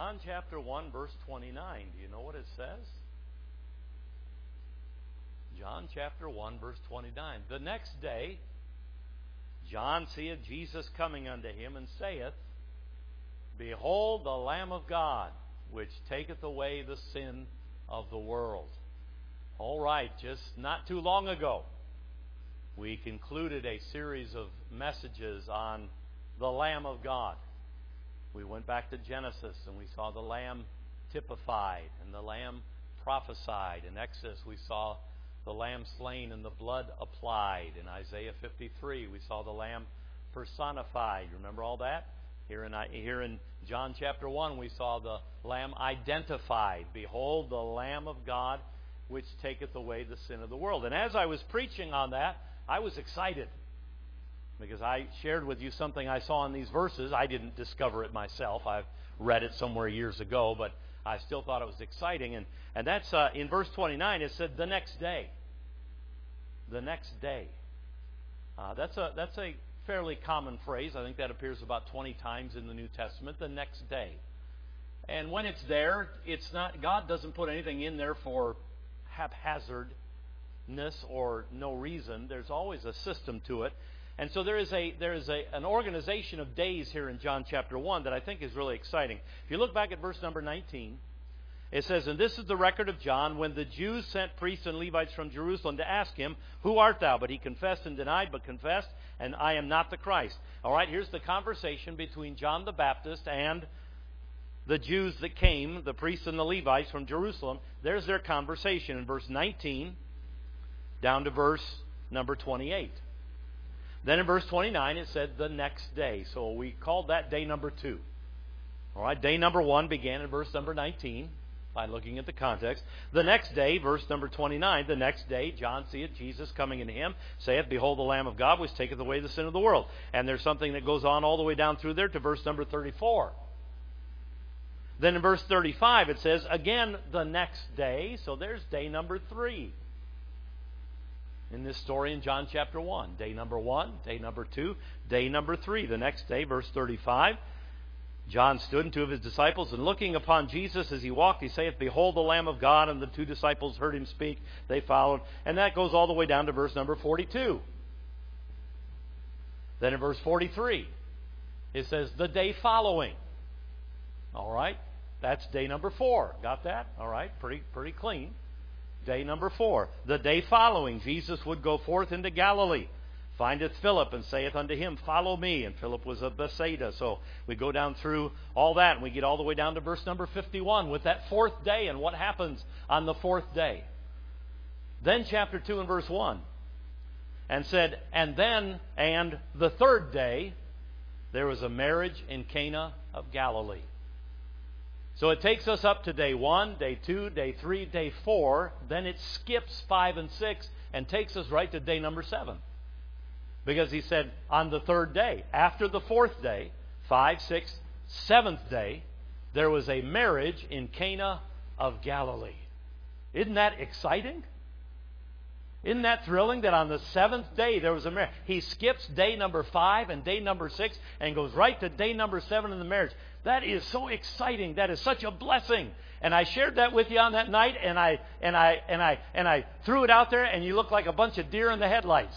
John chapter 1, verse 29. Do you know what it says? John chapter 1, verse 29. The next day, John seeth Jesus coming unto him, and saith, Behold the Lamb of God, which taketh away the sin of the world. All right, just not too long ago, we concluded a series of messages on the Lamb of God. We went back to Genesis and we saw the Lamb typified and the Lamb prophesied. In Exodus we saw the Lamb slain and the blood applied. In Isaiah 53 we saw the Lamb personified. Remember all that? Here in John chapter 1 we saw the Lamb identified. Behold the Lamb of God which taketh away the sin of the world. And as I was preaching on that, I was excited because I shared with you something I saw in these verses. I didn't discover it myself. I've read it somewhere years ago, but I still thought it was exciting. And that's in verse 29, it said, the next day. The next day. That's a fairly common phrase. I think that appears about 20 times in the New Testament, the next day. And when it's there, it's not, God doesn't put anything in there for haphazardness or no reason. There's always a system to it. And so there is an organization of days here in John chapter 1 that I think is really exciting. If you look back at verse number 19, it says, And this is the record of John, when the Jews sent priests and Levites from Jerusalem to ask him, Who art thou? But he confessed and denied, but confessed, and I am not the Christ. All right, here's the conversation between John the Baptist and the Jews that came, the priests and the Levites from Jerusalem. There's their conversation in verse 19 down to verse number 28. Then in verse 29 it said the next day. So we called that day number 2. All right, day number 1 began in verse number 19 by looking at the context. The next day, verse number 29, the next day John seeth Jesus coming unto him, saith, Behold the Lamb of God which taketh away the sin of the world. And there's something that goes on all the way down through there to verse number 34. Then in verse 35 it says, again the next day. So there's day number 3 in this story in John chapter 1. Day number 1, day number 2, day number 3. The next day, verse 35, John stood and 2 of his disciples, and looking upon Jesus as he walked, he saith, Behold the Lamb of God. And the 2 disciples heard him speak. They followed. And that goes all the way down to verse number 42. Then in verse 43, it says, the day following. All right, that's day number 4. Got that? All right, pretty clean. Day number 4. The day following, Jesus would go forth into Galilee, findeth Philip, and saith unto him, Follow me. And Philip was of Bethsaida. So we go down through all that, and we get all the way down to verse number 51 with that 4th day and what happens on the 4th day. Then chapter 2 and verse 1. And said, And the 3rd day, there was a marriage in Cana of Galilee. So it takes us up to day 1, day 2, day 3, day 4. Then it skips 5 and 6 and takes us right to day number 7. Because he said, on the 3rd day, after the 4th day, 5, 6, 7th day, there was a marriage in Cana of Galilee. Isn't that exciting? Isn't that thrilling that on the 7th day there was a marriage? He skips day number 5 and day number 6 and goes right to day number 7 in the marriage. That is so exciting. That is such a blessing. And I shared that with you on that night, and I threw it out there, and you look like a bunch of deer in the headlights.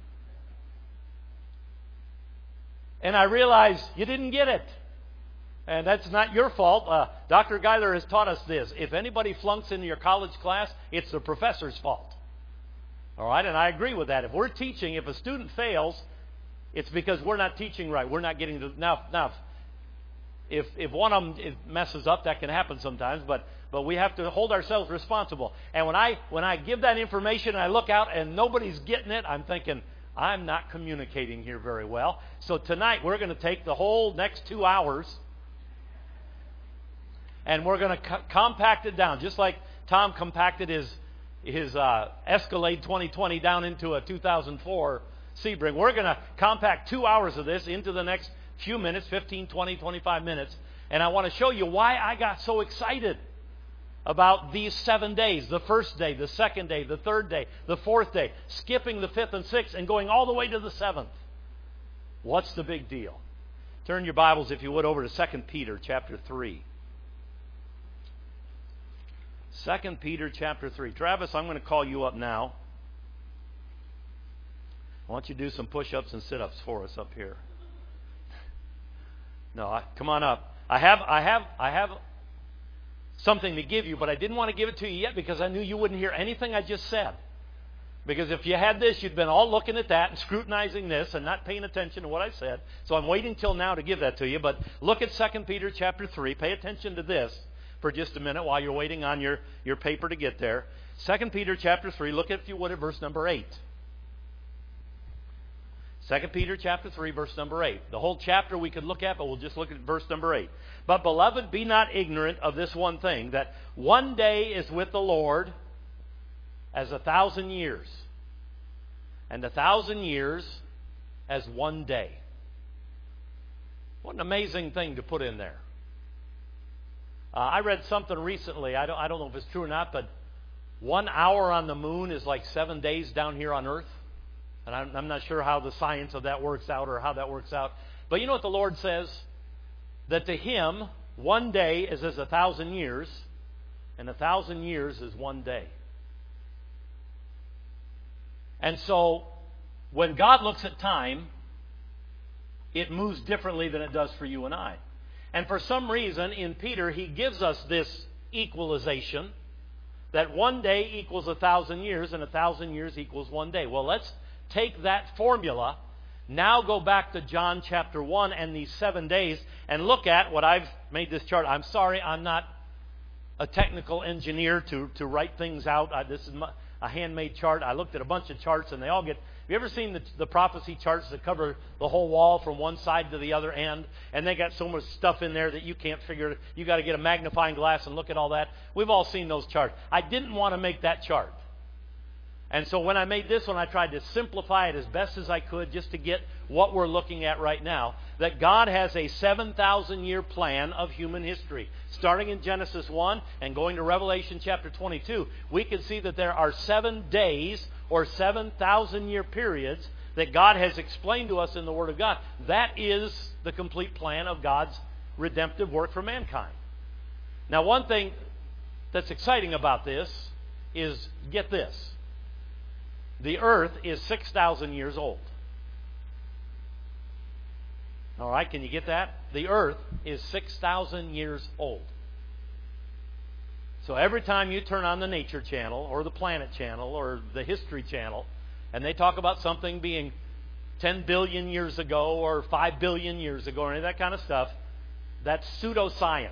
And I realized you didn't get it. And that's not your fault. Dr. Geiler has taught us this. If anybody flunks into your college class, it's the professor's fault. All right, and I agree with that. If we're teaching, if a student fails, it's because we're not teaching right. We're not getting the now. If one of them messes up, that can happen sometimes. But we have to hold ourselves responsible. And when I give that information and I look out and nobody's getting it, I'm thinking, I'm not communicating here very well. So tonight we're going to take the whole next 2 hours and we're going to compact it down, just like Tom compacted his Escalade 2020 down into a 2004 Sebring. We're going to compact 2 hours of this into the next few minutes, 15, 20, 25 minutes. And I want to show you why I got so excited about these 7 days. The 1st day, the 2nd day, the 3rd day, the 4th day, skipping the 5th and 6th and going all the way to the 7th. What's the big deal? Turn your Bibles, if you would, over to 2 Peter chapter 3. 2 Peter chapter 3. Travis, I'm going to call you up now. I want you to do some push-ups and sit-ups for us up here. No, come on up. I have something to give you, but I didn't want to give it to you yet because I knew you wouldn't hear anything I just said. Because if you had this, you'd been all looking at that and scrutinizing this and not paying attention to what I said. So I'm waiting till now to give that to you. But look at 2 Peter chapter 3. Pay attention to this for just a minute while you're waiting on your paper to get there. 2 Peter chapter 3. Look, if you would, at verse number 8. 2 Peter chapter 3, verse number 8. The whole chapter we could look at, but we'll just look at verse number 8. But, beloved, be not ignorant of this one thing, that one day is with the Lord as 1,000 years, and 1,000 years as one day. What an amazing thing to put in there. I read something recently, I don't know if it's true or not, but 1 hour on the moon is like 7 days down here on earth. And I'm not sure how the science of that works out or how that works out. But you know what the Lord says? That to Him, one day is as 1,000 years, and 1,000 years is one day. And so, when God looks at time, it moves differently than it does for you and I. And for some reason, in Peter, he gives us this equalization, that one day equals 1,000 years, and 1,000 years equals one day. Well, let's take that formula, now go back to John chapter 1 and these 7 days, and look at what I've made this chart. I'm sorry, I'm not a technical engineer to write things out. This is a handmade chart. I looked at a bunch of charts, and they all get... Have you ever seen the prophecy charts that cover the whole wall from one side to the other end? And they got so much stuff in there that you can't figure it. You got to get a magnifying glass and look at all that. We've all seen those charts. I didn't want to make that chart. And so when I made this one, I tried to simplify it as best as I could just to get what we're looking at right now. That God has a 7,000-year plan of human history. Starting in Genesis 1 and going to Revelation chapter 22, we can see that there are 7 days or 7,000-year periods that God has explained to us in the Word of God. That is the complete plan of God's redemptive work for mankind. Now, one thing that's exciting about this is, get this, the earth is 6,000 years old. All right, can you get that? The earth is 6,000 years old. So every time you turn on the Nature Channel or the Planet Channel or the History Channel, and they talk about something being 10 billion years ago or 5 billion years ago or any of that kind of stuff, that's pseudoscience.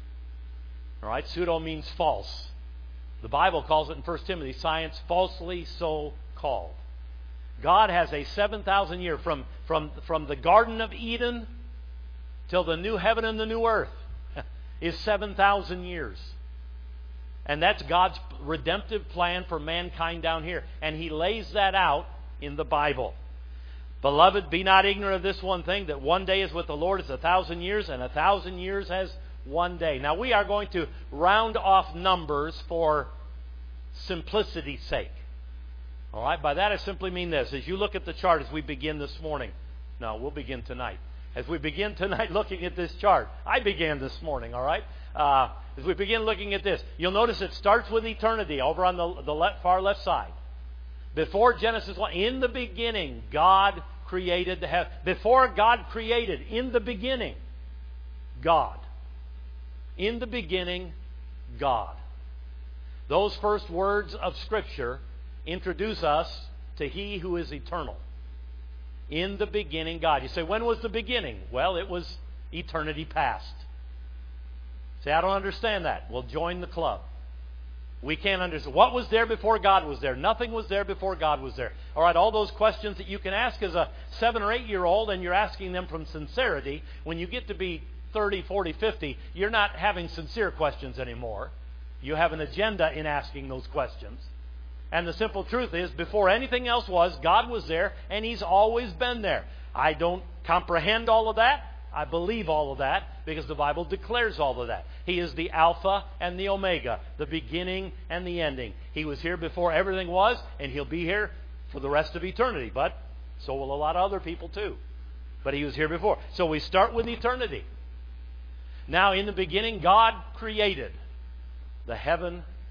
All right, pseudo means false. The Bible calls it in 1 Timothy, science falsely so called. God has a 7,000 year from the Garden of Eden till the new heaven and the new earth is 7,000 years. And that's God's redemptive plan for mankind down here. And He lays that out in the Bible. Beloved, be not ignorant of this one thing, that one day is with the Lord as 1,000 years, and 1,000 years as one day. Now we are going to round off numbers for simplicity's sake. All right, by that I simply mean this. As you look at the chart as we begin this morning, no, we'll begin tonight. As we begin tonight looking at this chart, I began this morning, all right? As we begin looking at this, you'll notice it starts with eternity over on the far left side. Before Genesis 1, in the beginning, God created the heaven. Before God created, in the beginning, God. In the beginning, God. Those first words of Scripture introduce us to He who is eternal. In the beginning, God. You say, when was the beginning? Well, it was eternity past. Say, I don't understand that. Well, join the club. We can't understand. What was there before God was there? Nothing was there before God was there. All right, all those questions that you can ask as a 7 or 8 year old, and you're asking them from sincerity, when you get to be 30, 40, 50, you're not having sincere questions anymore. You have an agenda in asking those questions. And the simple truth is, before anything else was, God was there, and He's always been there. I don't comprehend all of that. I believe all of that because the Bible declares all of that. He is the Alpha and the Omega, the beginning and the ending. He was here before everything was, and He'll be here for the rest of eternity. But so will a lot of other people too. But He was here before. So we start with eternity. Now, in the beginning, God created the heaven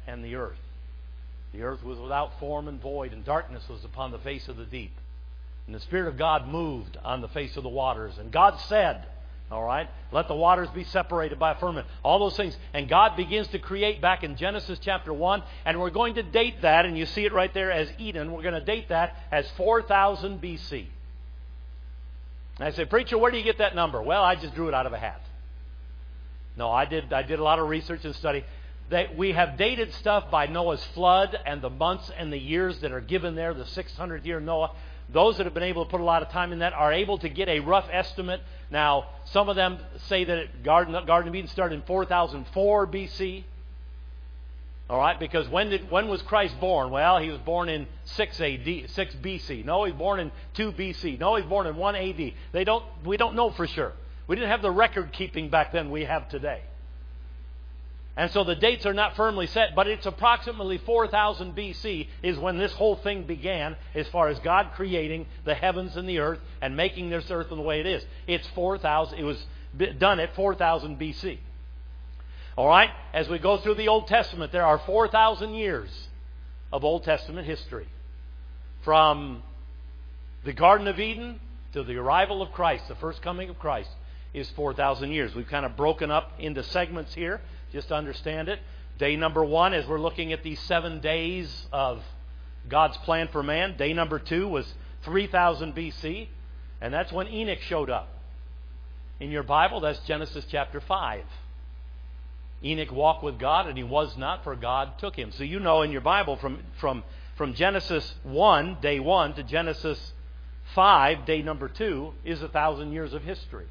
and the earth. The earth was without form and void, and darkness was upon the face of the deep. And the Spirit of God moved on the face of the waters. And God said, all right, let the waters be separated by a firmament. All those things. And God begins to create back in Genesis chapter 1. And we're going to date that, and you see it right there as Eden. We're going to date that as 4000 BC. And I say, preacher, where do you get that number? Well, I just drew it out of a hat. No, I did a lot of research and study. That we have dated stuff by Noah's flood and the months and the years that are given there, the 600th year of Noah. Those that have been able to put a lot of time in that are able to get a rough estimate. Now, some of them say that Garden of Eden started in 4004 BC. All right, because when was Christ born? Well, he was born in 6 BC. No, he was born in 2 BC. No, he was born in 1 AD. We don't know for sure. We didn't have the record keeping back then we have today. And so the dates are not firmly set, but it's approximately 4000 BC is when this whole thing began as far as God creating the heavens and the earth and making this earth in the way it is. It's 4000. It was done at 4000 BC. All right? As we go through the Old Testament, there are 4,000 years of Old Testament history. From the Garden of Eden to the arrival of Christ, the first coming of Christ, is 4,000 years. We've kind of broken up into segments here, just to understand it. Day number 1, as we're looking at these 7 days of God's plan for man, day number 2 was 3000 BC, and that's when Enoch showed up. In your Bible, that's Genesis chapter 5. Enoch walked with God, and he was not, for God took him. So you know in your Bible, from Genesis 1, day 1, to Genesis 5, day number 2, is 1,000 years of history.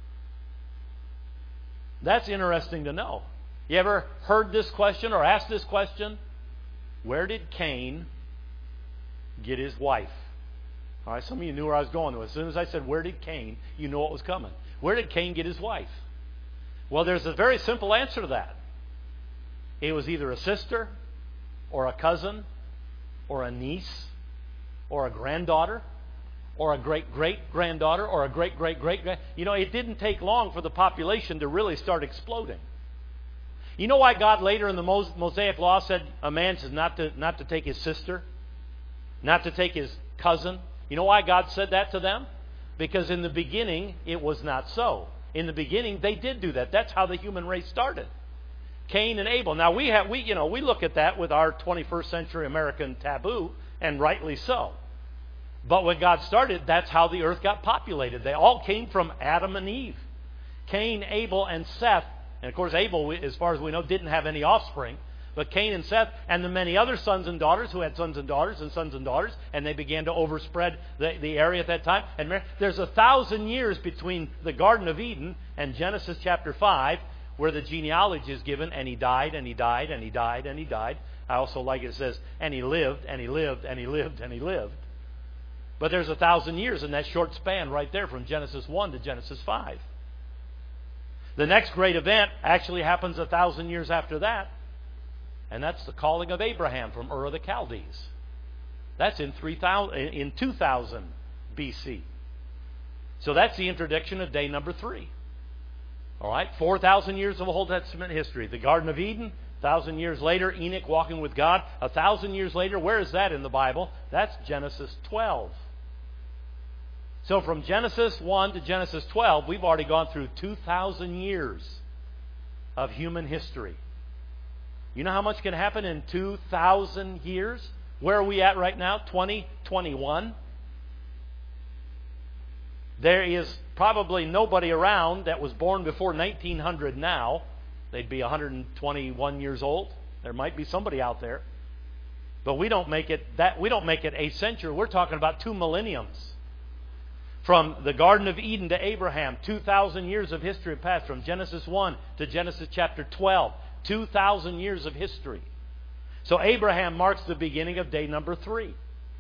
That's interesting to know. You ever heard this question or asked this question? Where did Cain get his wife? All right, some of you knew where I was going. As soon as I said, where did Cain, you know what was coming. Where did Cain get his wife? Well, there's a very simple answer to that. It was either a sister or a cousin or a niece or a granddaughter or a great-great-granddaughter or a great-great-great-grand. You know, it didn't take long for the population to really start exploding. You know why God later in the Mosaic Law said a man is not to take his sister, not to take his cousin? You know why God said that to them? Because in the beginning, it was not so. In the beginning, they did do that. That's how the human race started. Cain and Abel. Now we look at that with our 21st century American taboo, and rightly so. But when God started, that's how the earth got populated. They all came from Adam and Eve. Cain, Abel, and Seth. And of course, Abel, as far as we know, didn't have any offspring. But Cain and Seth and the many other sons and daughters who had sons and daughters, and they began to overspread the area at that time. And there's 1,000 years between the Garden of Eden and Genesis chapter 5, where the genealogy is given, and he died, and he died, and he died, and he died. I also like it says, and he lived, and he lived, and he lived, and he lived. But there's 1,000 years in that short span right there from Genesis 1 to Genesis 5. The next great event actually happens 1,000 years after that, and that's the calling of Abraham from Ur of the Chaldees. That's in 2000 BC. So that's the introduction of day number 3. All right, 4,000 years of Old Testament history. The Garden of Eden, 1,000 years later, Enoch walking with God. 1,000 years later, where is that in the Bible? That's Genesis 12. So from Genesis 1 to Genesis 12, we've already gone through 2,000 years of human history. You know how much can happen in 2,000 years? Where are we at right now? 2021. There is probably nobody around that was born before 1900 now. They'd be 121 years old. There might be somebody out there. But we don't make it a century. We're talking about 2 millenniums. From the Garden of Eden to Abraham, 2,000 years of history passed. From Genesis 1 to Genesis chapter 12, 2,000 years of history. So Abraham marks the beginning of day number 3.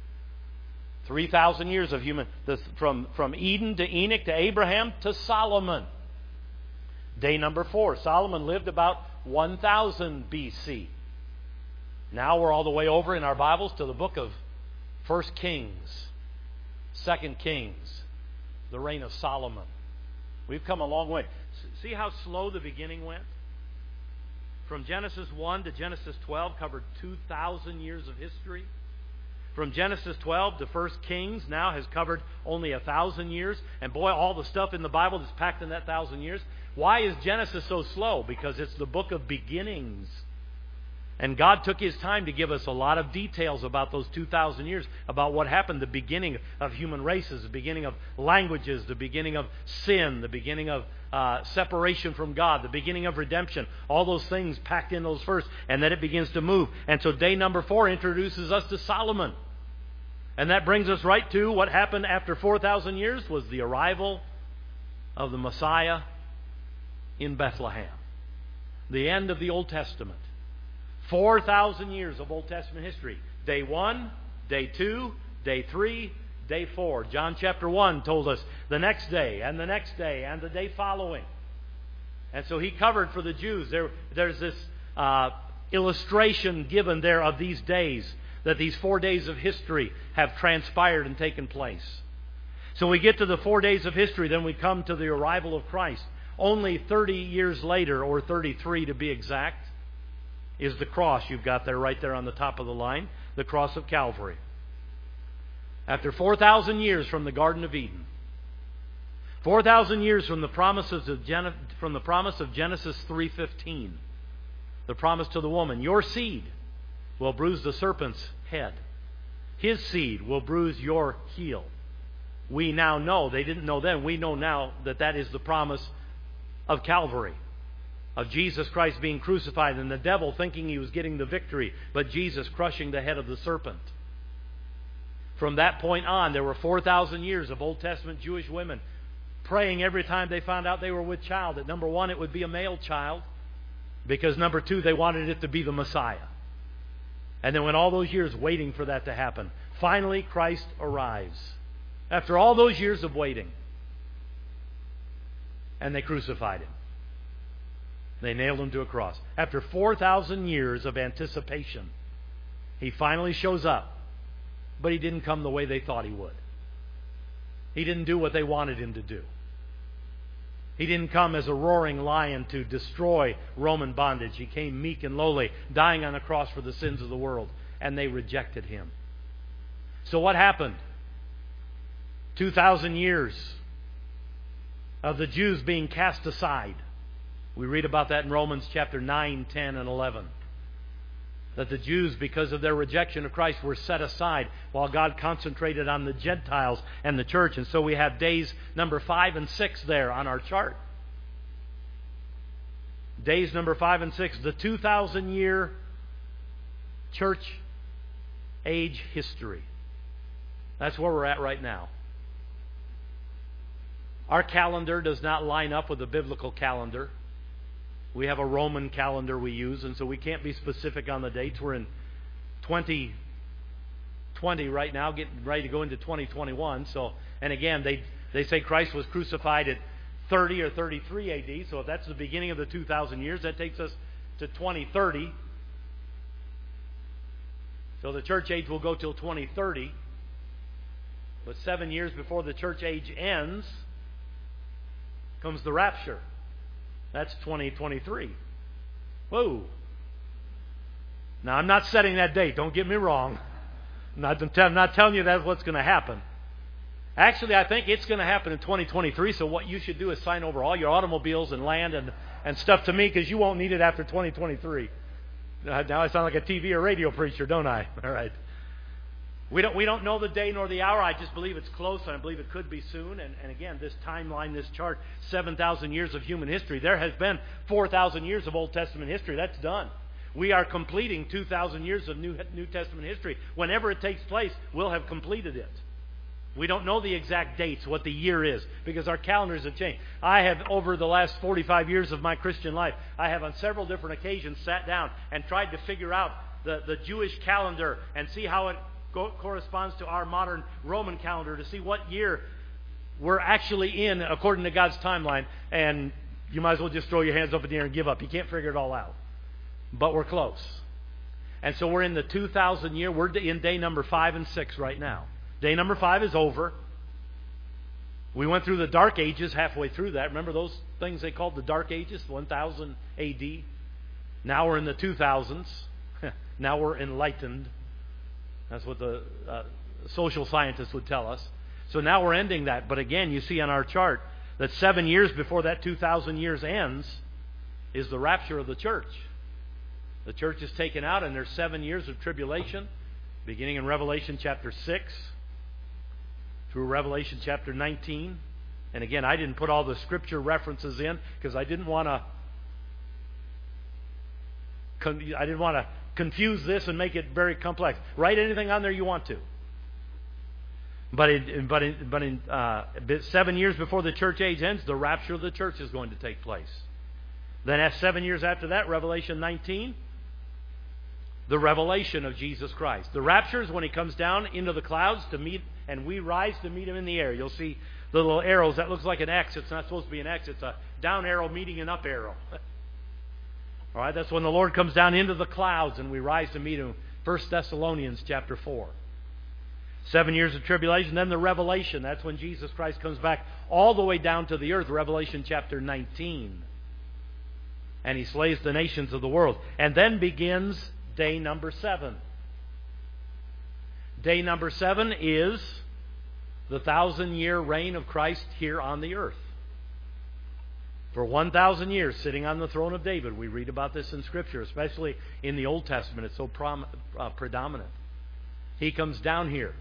3,000 years of human, from Eden to Enoch to Abraham to Solomon. Day number 4, Solomon lived about 1000 BC. Now we're all the way over in our Bibles to the book of 1 Kings, 2 Kings, the reign of Solomon. We've come a long way. See how slow the beginning went? from Genesis 1 to Genesis 12 covered 2,000 years of history. From Genesis 12 to 1 Kings now has covered only 1,000 years. And boy, all the stuff in the Bible is packed in that 1,000 years. Why is Genesis so slow? Because it's the book of beginnings. And God took His time to give us a lot of details about those 2,000 years, about what happened, the beginning of human races, the beginning of languages, the beginning of sin, the beginning of separation from God, the beginning of redemption, all those things packed in those first, and then it begins to move. And so day number 4 introduces us to Solomon. And that brings us right to what happened after 4,000 years was the arrival of the Messiah in Bethlehem. The end of the Old Testament. 4,000 years of Old Testament history. Day 1, day 2, day 3, day 4. John chapter 1 told us the next day, and the next day, and the day following. And so he covered for the Jews. There's this illustration given there of these days, that these 4 days of history have transpired and taken place. So we get to the 4 days of history, then we come to the arrival of Christ. Only 30 years later, or 33 to be exact, is the cross you've got there right there on the top of the line, the cross of Calvary. After 4,000 years from the Garden of Eden, 4,000 years from the promise of Genesis 3:15, the promise to the woman, your seed will bruise the serpent's head. His seed will bruise your heel. We now know, they didn't know then, we know now that that is the promise of Calvary. Of Jesus Christ being crucified and the devil thinking he was getting the victory, but Jesus crushing the head of the serpent. From that point on, there were 4,000 years of Old Testament Jewish women praying every time they found out they were with child that number 1, it would be a male child, because number 2, they wanted it to be the Messiah. And then when all those years waiting for that to happen, finally Christ arrives. After all those years of waiting, and they crucified Him. They nailed Him to a cross. After 4,000 years of anticipation, He finally shows up. But He didn't come the way they thought He would. He didn't do what they wanted Him to do. He didn't come as a roaring lion to destroy Roman bondage. He came meek and lowly, dying on a cross for the sins of the world. And they rejected Him. So what happened? 2,000 years of the Jews being cast aside. We read about that in Romans chapter 9, 10, and 11. That the Jews, because of their rejection of Christ, were set aside while God concentrated on the Gentiles and the church. And so we have days number 5 and 6 there on our chart. Days number 5 and 6, the 2,000-year church age history. That's where we're at right now. Our calendar does not line up with the biblical calendar. We have a Roman calendar we use, and so we can't be specific on the dates. We're in 2020 right now, getting ready to go into 2021. So, and again, they say Christ was crucified at 30 or 33 AD. So if that's the beginning of the 2,000 years, that takes us to 2030. So the church age will go till 2030. But 7 years before the church age ends comes the rapture. That's 2023. Whoa. Now, I'm not setting that date. Don't get me wrong. I'm not telling you that's what's going to happen. Actually, I think it's going to happen in 2023, so what you should do is sign over all your automobiles and land and stuff to me, because you won't need it after 2023. Now I sound like a TV or radio preacher, don't I? All right. We don't know the day nor the hour. I just believe it's close, and I believe it could be soon. And again, this timeline, this chart, 7,000 years of human history. There has been 4,000 years of Old Testament history. That's done. We are completing 2,000 years of New Testament history. Whenever it takes place, we'll have completed it. We don't know the exact dates, what the year is, because our calendars have changed. I have, over the last 45 years of my Christian life, I have on several different occasions sat down and tried to figure out the Jewish calendar and see how it corresponds to our modern Roman calendar, to see what year we're actually in according to God's timeline. And you might as well just throw your hands up in the air and give up. You can't figure it all out. But we're close. And so we're in the 2,000 year. We're in day number 5 and 6 right now. Day number 5 is over. We went through the Dark Ages halfway through that. Remember those things they called the Dark Ages, 1000 AD? Now we're in the 2000s. Now we're enlightened. That's what the social scientists would tell us. So now we're ending that. But again, you see on our chart that 7 years before that 2,000 years ends is the rapture of the church. The church is taken out, and there's 7 years of tribulation, beginning in Revelation chapter 6 through Revelation chapter 19. And again, I didn't put all the scripture references in because I didn't want to confuse this and make it very complex. Write anything on there you want to. But in 7 years before the church age ends, the rapture of the church is going to take place. Then at 7 years after that, Revelation 19, the revelation of Jesus Christ. The rapture is when He comes down into the clouds to meet, and we rise to meet Him in the air. You'll see the little arrows. That looks like an X. It's not supposed to be an X. It's a down arrow meeting an up arrow. All right, that's when the Lord comes down into the clouds and we rise to meet Him. 1 Thessalonians chapter 4. 7 years of tribulation, then the revelation. That's when Jesus Christ comes back all the way down to the earth. Revelation chapter 19. And He slays the nations of the world. And then begins day number 7. Day number 7 is the 1,000-year reign of Christ here on the earth. For 1,000 years, sitting on the throne of David. We read about this in Scripture, especially in the Old Testament. It's so predominant. He comes down here.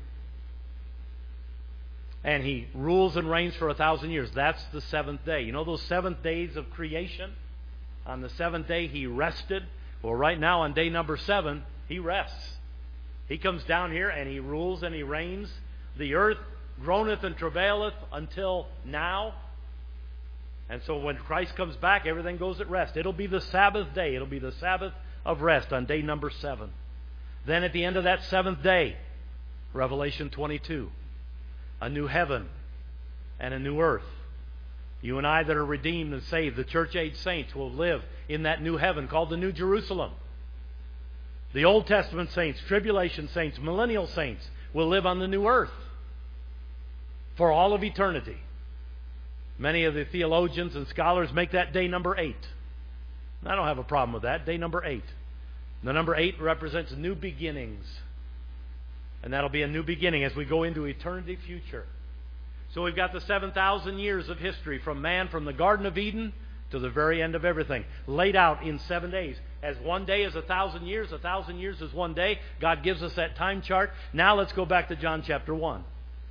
And He rules and reigns for 1,000 years. That's the 7th day. You know those 7 days of creation? On the 7th day He rested. Well, right now on day number 7, He rests. He comes down here and He rules and He reigns. The earth groaneth and travaileth until now. And so when Christ comes back, everything goes at rest. It'll be the Sabbath day. It'll be the Sabbath of rest on day number 7. Then at the end of that 7th day, Revelation 22, a new heaven and a new earth. You and I that are redeemed and saved, the church age saints, will live in that new heaven called the New Jerusalem. The Old Testament saints, tribulation saints, millennial saints will live on the new earth for all of eternity. Many of the theologians and scholars make that day number 8. I don't have a problem with that. Day number 8. The number 8 represents new beginnings. And that'll be a new beginning as we go into eternity future. So we've got the 7,000 years of history from man, from the Garden of Eden to the very end of everything, laid out in 7 days. As one day is 1,000 years, 1,000 years is one day. God gives us that time chart. Now let's go back to John chapter 1.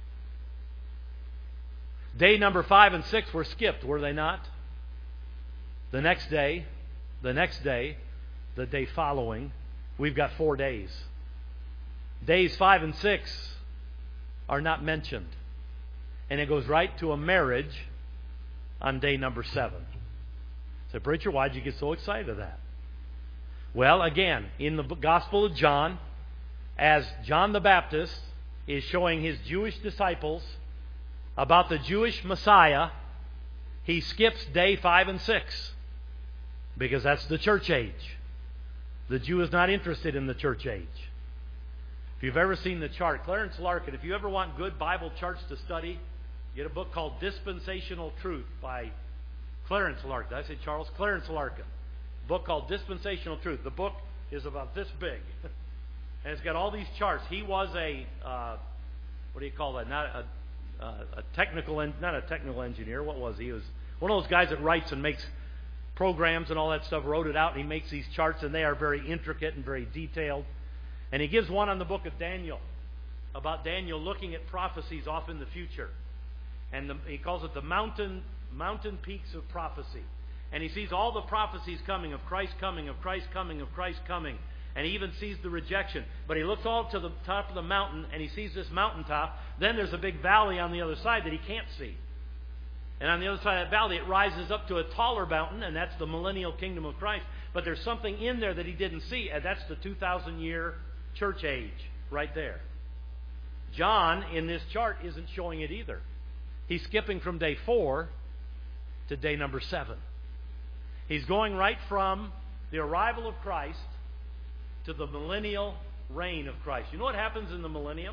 Day number 5 and 6 were skipped, were they not? The next day, the day following, we've got 4 days. Days 5 and 6 are not mentioned. And it goes right to a marriage on day number 7. So, preacher, why'd you get so excited of that? Well, again, in the Gospel of John, as John the Baptist is showing his Jewish disciples about the Jewish Messiah, he skips day 5 and 6 because that's the church age. The Jew is not interested in the church age. If you've ever seen the chart, Clarence Larkin, if you ever want good Bible charts to study, get a book called Dispensational Truth by Clarence Larkin. Did I say Charles? Clarence Larkin. A book called Dispensational Truth. The book is about this big. And it's got all these charts. He was what do you call that? Not a technical engineer. What was he? He was one of those guys that writes and makes programs and all that stuff, wrote it out, and he makes these charts, and they are very intricate and very detailed. And he gives one on the book of Daniel, about Daniel looking at prophecies off in the future. And he calls it the mountain peaks of prophecy. And he sees all the prophecies coming, of Christ coming, of Christ coming, of Christ coming. And he even sees the rejection. But he looks all to the top of the mountain, and he sees this mountaintop. Then there's a big valley on the other side that he can't see. And on the other side of that valley, it rises up to a taller mountain, and that's the millennial kingdom of Christ. But there's something in there that he didn't see, and that's the 2,000-year church age right there. John, in this chart, isn't showing it either. He's skipping from day 4 to day number 7. He's going right from the arrival of Christ to the millennial reign of Christ. You know what happens in the millennium?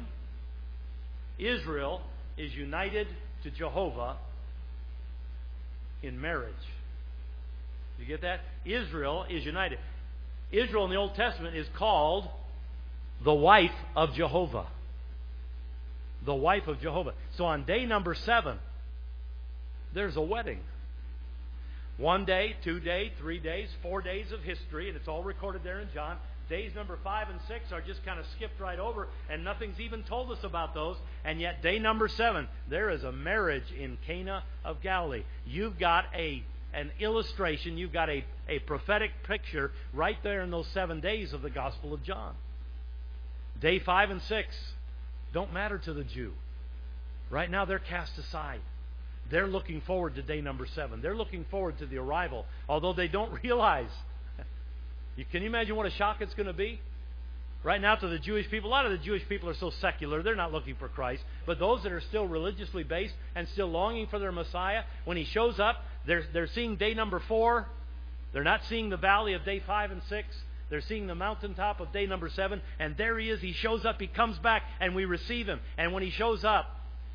Israel is united to Jehovah in marriage. You get that? Israel is united. Israel in the Old Testament is called the wife of Jehovah. The wife of Jehovah. So on day number 7, there's a wedding. 1 day, 2 days, 3 days, 4 days of history, and it's all recorded there in John. Days number 5 and 6 are just kind of skipped right over, and nothing's even told us about those. And yet day number 7, there is a marriage in Cana of Galilee. You've got an illustration, you've got a prophetic picture right there in those 7 days of the Gospel of John. Day 5 and 6 don't matter to the Jew. Right now they're cast aside. They're looking forward to day number 7. They're looking forward to the arrival, although they don't realize. Can you imagine what a shock it's going to be? Right now to the Jewish people, a lot of the Jewish people are so secular, they're not looking for Christ. But those that are still religiously based and still longing for their Messiah, when He shows up, they're seeing day number 4. They're not seeing the valley of day 5 and 6. They're seeing the mountaintop of day number 7. And there He is. He shows up. He comes back and we receive Him. And when He shows up,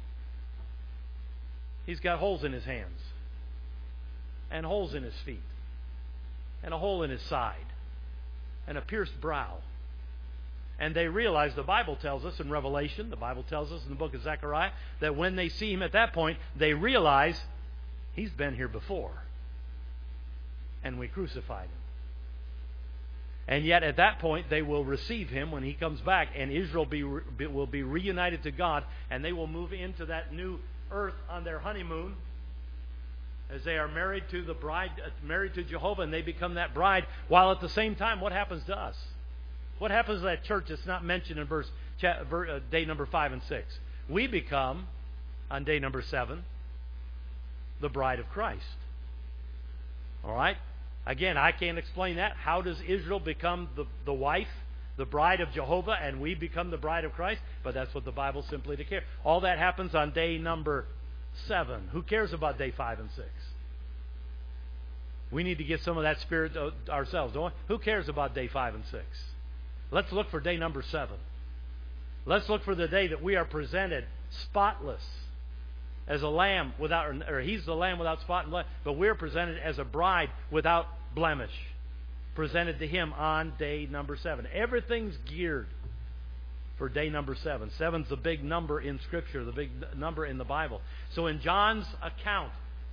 He's got holes in His hands, and holes in His feet, and a hole in His side, and a pierced brow. And they realize, the Bible tells us in Revelation, the Bible tells us in the book of Zechariah, that when they see Him at that point, they realize He's been here before, and we crucified Him. And yet at that point they will receive Him when He comes back, and Israel will be reunited to God, and they will move into that new earth on their honeymoon as they are married to the bride, married to Jehovah, and they become that bride. While at the same time, what happens to us? What happens to that church that's not mentioned in day number 5 and 6? We become, on day number 7, the bride of Christ. All right? Again, I can't explain that. How does Israel become the wife, the bride of Jehovah, and we become the bride of Christ? But that's what the Bible simply declares. All that happens on day number 7. Who cares about day 5 and 6? We need to get some of that spirit ourselves, don't we? Who cares about day 5 and 6? Let's look for day number 7. Let's look for the day that we are presented spotless as a lamb without, or He's the lamb without spot and blemish, but we're presented as a bride without blemish, presented to Him on day number 7. Everything's geared for day number 7. 7's the big number in Scripture, the big number in the Bible. So in John's account,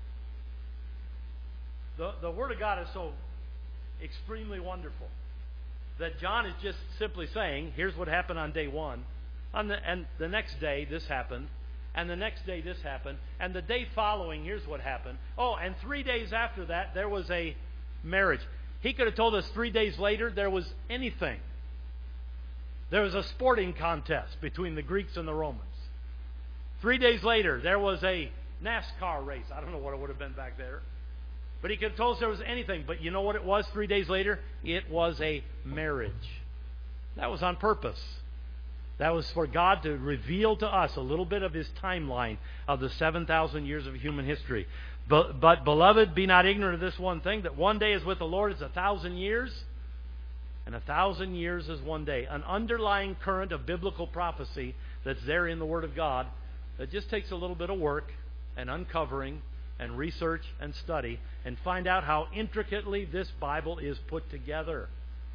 the Word of God is so extremely wonderful that John is just simply saying, here's what happened on day 1. And the next day this happened. And the next day this happened. And the day following, here's what happened. Oh, and 3 days after that, there was a marriage. He could have told us 3 days later there was anything. There was a sporting contest between the Greeks and the Romans. 3 days later, there was a NASCAR race. I don't know what it would have been back there. But he could have told us there was anything. But you know what it was 3 days later? It was a marriage. That was on purpose. That was for God to reveal to us a little bit of His timeline of the 7,000 years of human history. But beloved, be not ignorant of this one thing, that 1 day is with the Lord is 1,000 years, and 1,000 years is 1 day. An underlying current of biblical prophecy that's there in the Word of God that just takes a little bit of work and uncovering and research and study and find out how intricately this Bible is put together.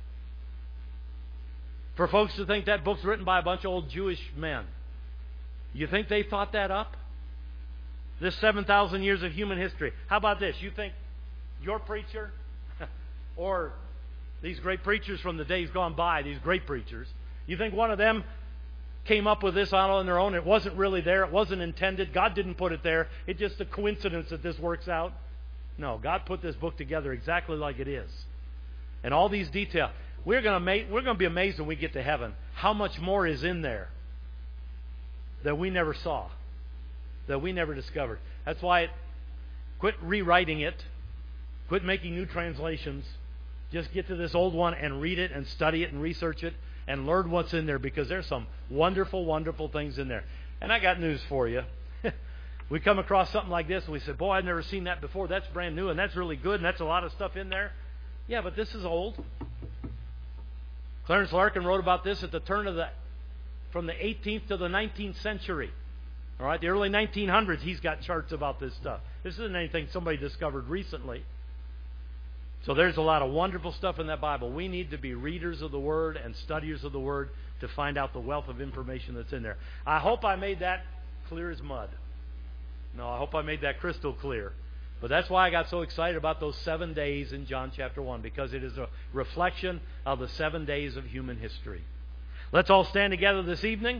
For folks to think that book's written by a bunch of old Jewish men, you think they thought that up? This 7,000 years of human history. How about this? You think your preacher or these great preachers from the days gone by, these great preachers, you think one of them came up with this all on their own? It wasn't really there. It wasn't intended. God didn't put it there. It's just a coincidence that this works out. No, God put this book together exactly like it is. And all these details. We're going to be amazed when we get to heaven how much more is in there that we never saw, that we never discovered. That's why quit rewriting it. Quit making new translations. Just get to this old one and read it and study it and research it and learn what's in there, because there's some wonderful, wonderful things in there. And I got news for you. We come across something like this and we say, boy, I've never seen that before. That's brand new and that's really good and that's a lot of stuff in there. Yeah, but this is old. Clarence Larkin wrote about this at the turn of from the 18th to the 19th century. All right, the early 1900s, he's got charts about this stuff. This isn't anything somebody discovered recently. So there's a lot of wonderful stuff in that Bible. We need to be readers of the Word and studiers of the Word to find out the wealth of information that's in there. I hope I made that clear as mud. No, I hope I made that crystal clear. But that's why I got so excited about those 7 days in John chapter 1, because it is a reflection of the 7 days of human history. Let's all stand together this evening.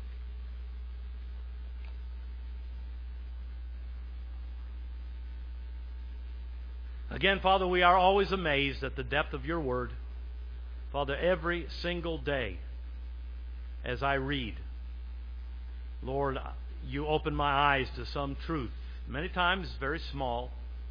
Again, Father, we are always amazed at the depth of your word. Father, every single day as I read, Lord, you open my eyes to some truth. Many times very small.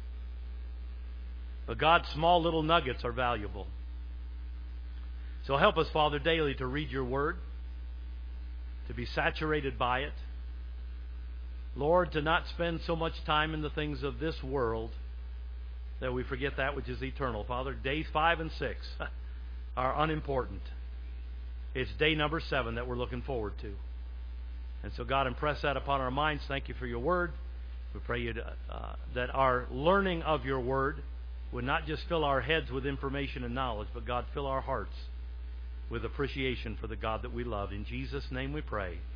But God, small little nuggets are valuable. So help us, Father, daily to read your word, to be saturated by it. Lord, to not spend so much time in the things of this world that we forget that which is eternal. Father, days 5 and 6 are unimportant. It's day number 7 that we're looking forward to. And so, God, impress that upon our minds. Thank you for your word. We pray you that our learning of your word would not just fill our heads with information and knowledge, but, God, fill our hearts with appreciation for the God that we love. In Jesus' name we pray.